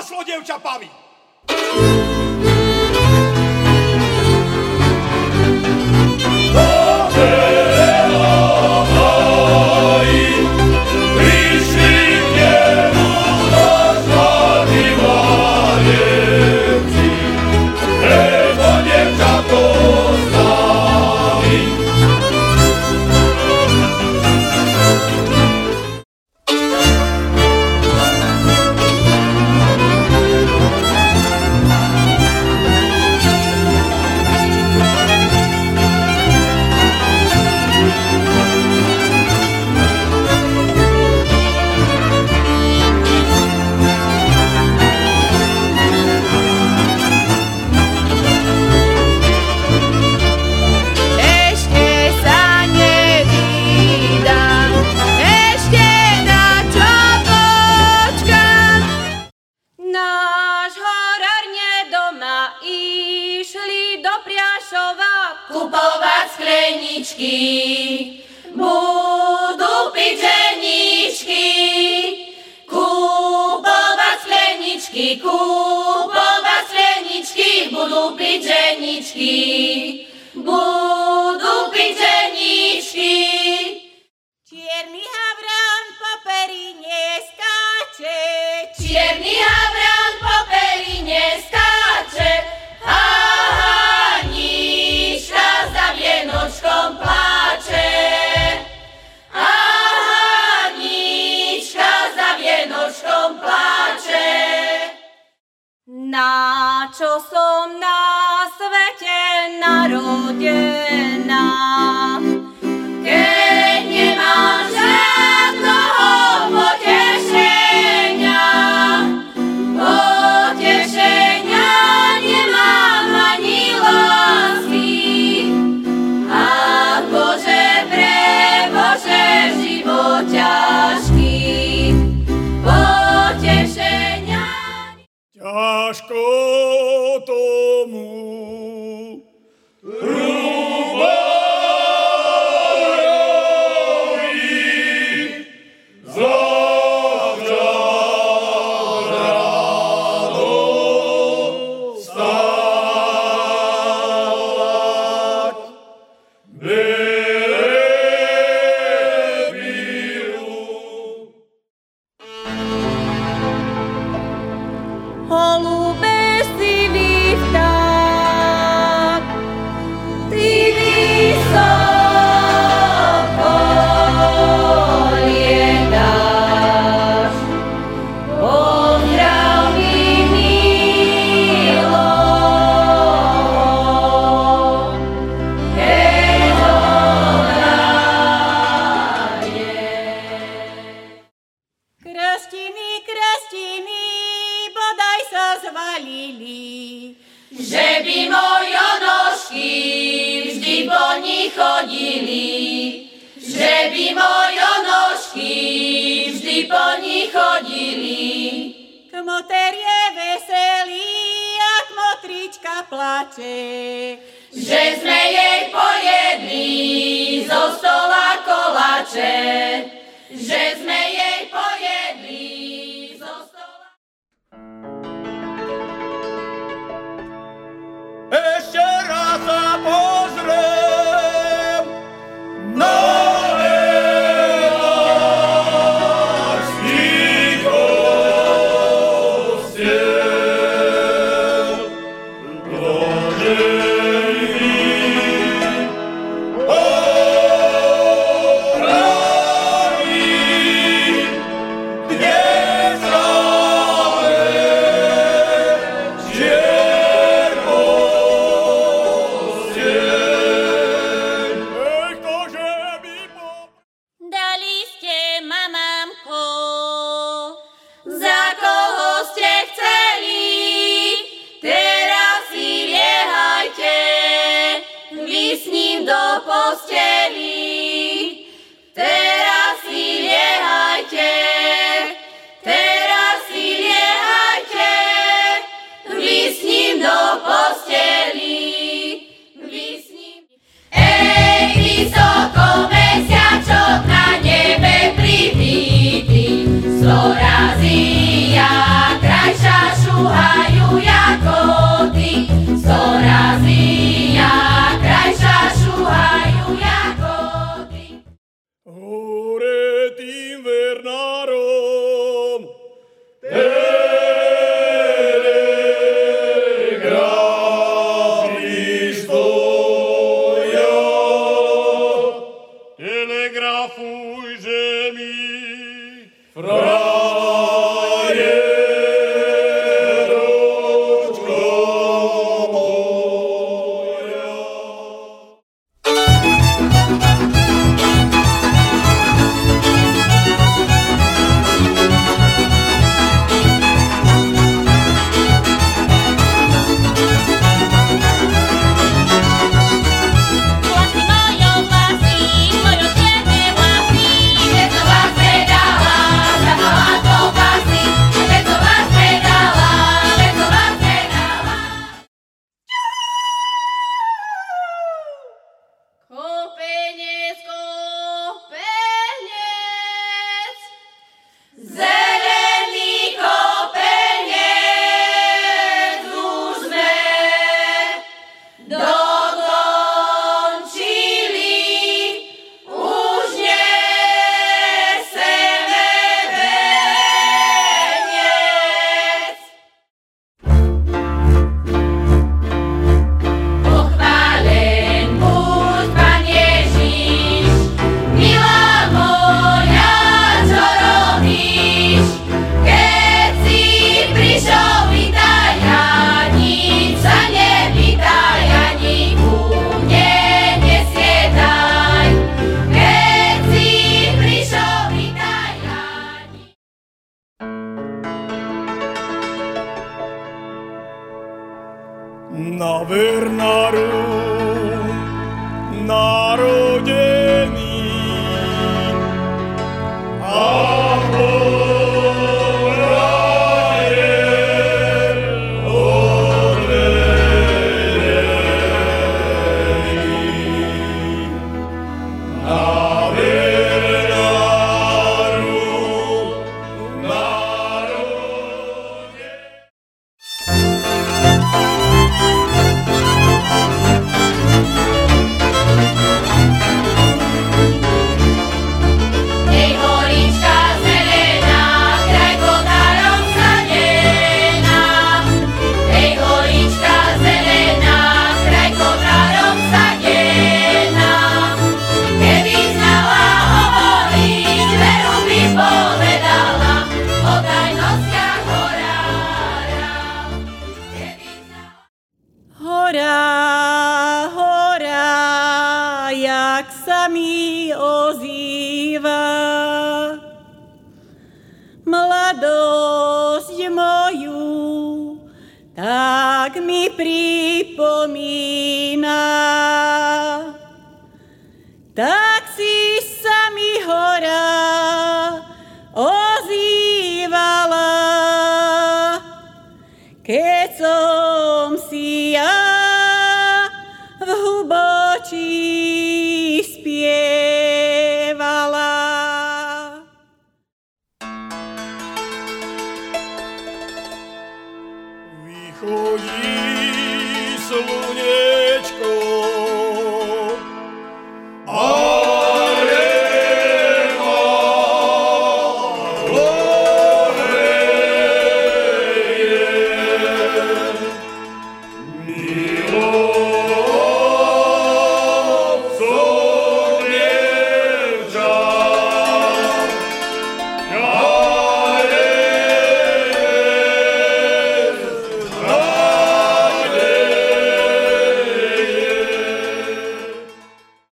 Maslo, dievča, paví! Kupovať skleničky, budú piť ženičky. Kupovať skleničky, budú piť ženičky. Budú piť ženičky. Čierny havran po perine skáče. Čierny havran po perine skáče. Vienočkom pláče. Anička za vienočkom pláče. Na čo som na svete narodená, keď nemám žiadnoho potešenia. Potešenia nemám ani lásky. Život ťažký, potešenia. Ťažko tomu rúbajovi zavžať ráno stávať. holube sivý vták, ty vysoko lietáš. Pozdrav mi, milo, keď krstiny, krstiny, bodaj sa zvalili, že by mojonožky vždy po nich chodili. Že by mojonožky vždy po nich chodili. kmoter je veselý a kmotrička plače. Že sme jej pojedli zo stola koláče. Že sme jej pojedli zo stola. Ešte raz sa pozriem na eláčných ostiel. Vložej mi opraví šuhajú jako ty, 100 razy ja krajšia šuhajú jako ty. Hore tým vernárom telegrafy stoja. Telegrafuj, že mi frajeročko moja. Vlasy mojo čierne vlasy. Keď som vás predala, zapala to basy. Keď som vás predala, keď som vás predala. Kopenec, kopenec, zelený kopenec už sme dokončili, už neseme veniec. Pochválen buď Pán Ježiš, milá moja, čo robíš? Keď si prišiel, vítaj a nič sa nepýtaj, ani ku mne nesietaj. Keď si prišiel, vítaj a nič. Na vernáru narodený a frajer odvedený. Na vernáru narodený. Hej, horička zelená, kraj kotárom sadená. Hej, horička zelená, kraj kotárom sadená. Keby znala hovoriť, veru by povedala o tajnostiach horára. Keby znala... Hora, hora, jak sa mi ozýva. Mladosť moju tak mi pripomína. Tak si sa mi hora ozývala, keď som si ja v hubočí spievala. Vychodí slunec